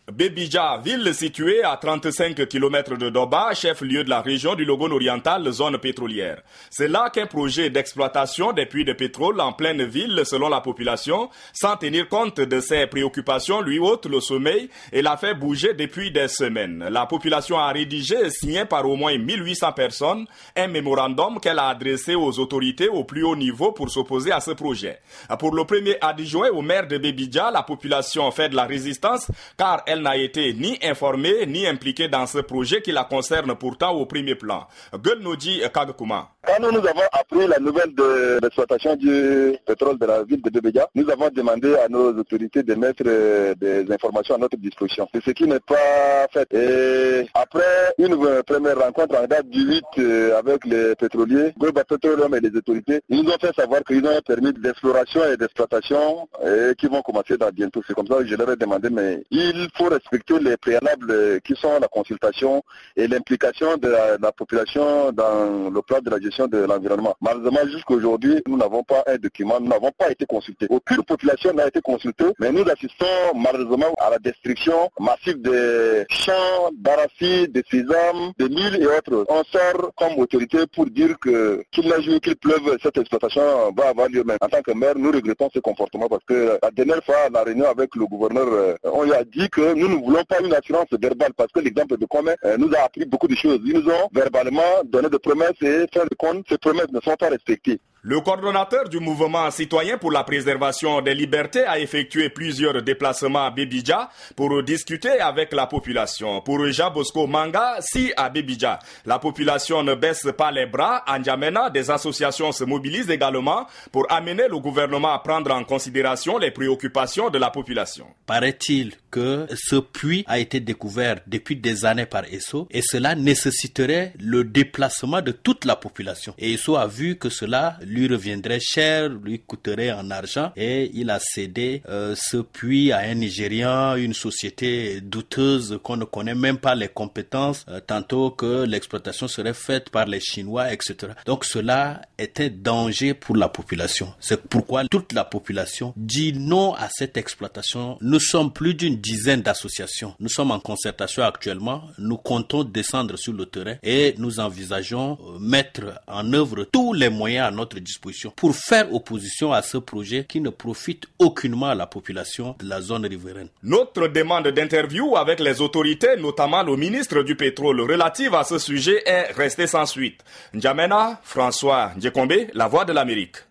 Bébidja, ville située à 35 km de Doba, chef-lieu de la région du Logone oriental, zone pétrolière. C'est là qu'un projet d'exploitation des puits de pétrole en pleine ville, selon la population, sans tenir compte de ses préoccupations, lui ôte le sommeil et l'a fait bouger depuis des semaines. La population a rédigé, signé par au moins 1800 personnes, un mémorandum qu'elle a adressé aux autorités au plus haut niveau pour s'opposer à ce projet. Pour le premier adjoint au maire de Bébidja, la population fait de la résistance car elle n'a été ni informée ni impliquée dans ce projet qui la concerne pourtant au premier plan. Gulnoji Kagakuma. Quand nous avons appris la nouvelle de l'exploitation du pétrole de la ville de Bébidja, nous avons demandé à nos autorités de mettre des informations à notre disposition. C'est ce qui n'est pas fait. Et après une première rencontre en date du 8 avec les pétroliers, Global Petroleum et les autorités, ils nous ont fait savoir qu'ils ont un permis d'exploration et d'exploitation et qui vont commencer dans bientôt. C'est comme ça que je leur ai demandé, mais il faut respecter les préalables qui sont la consultation et l'implication de la population dans le plan de la gestion de l'environnement. Malheureusement, jusqu'aujourd'hui, nous n'avons pas un document, nous n'avons pas été consultés. Aucune population n'a été consultée, mais nous assistons malheureusement à la destruction massive des champs, d'arachides, de sésame, de mil et autres. On sort comme autorité pour dire qu'il neige ou qu'il pleuve, cette exploitation va avoir lieu. Même en tant que maire, nous regrettons ce comportement parce que la dernière fois, à la réunion avec le gouverneur, on lui a dit que nous ne voulons pas une assurance verbale parce que l'exemple de Comé nous a appris beaucoup de choses. Ils nous ont verbalement donné des promesses et fait le compte, ces promesses ne sont pas respectées. Le coordonnateur du mouvement citoyen pour la préservation des libertés a effectué plusieurs déplacements à Bébidja pour discuter avec la population. Pour Jean Bosco Manga, si à Bébidja, la population ne baisse pas les bras, en N'Djamena, des associations se mobilisent également pour amener le gouvernement à prendre en considération les préoccupations de la population. Paraît-il que ce puits a été découvert depuis des années par ESSO et cela nécessiterait le déplacement de toute la population. Et ESSO a vu que cela lui reviendrait cher, lui coûterait en argent et il a cédé ce puits à un Nigérian, une société douteuse qu'on ne connaît même pas les compétences, tantôt que l'exploitation serait faite par les Chinois, etc. Donc cela est un danger pour la population. C'est pourquoi toute la population dit non à cette exploitation. Nous sommes plus d'une dizaine d'associations. Nous sommes en concertation actuellement. Nous comptons descendre sur le terrain et nous envisageons mettre en œuvre tous les moyens à notre disposition pour faire opposition à ce projet qui ne profite aucunement à la population de la zone riveraine. Notre demande d'interview avec les autorités, notamment le ministre du pétrole, relative à ce sujet est restée sans suite. N'Djamena, François Ndjekombe, La Voix de l'Amérique.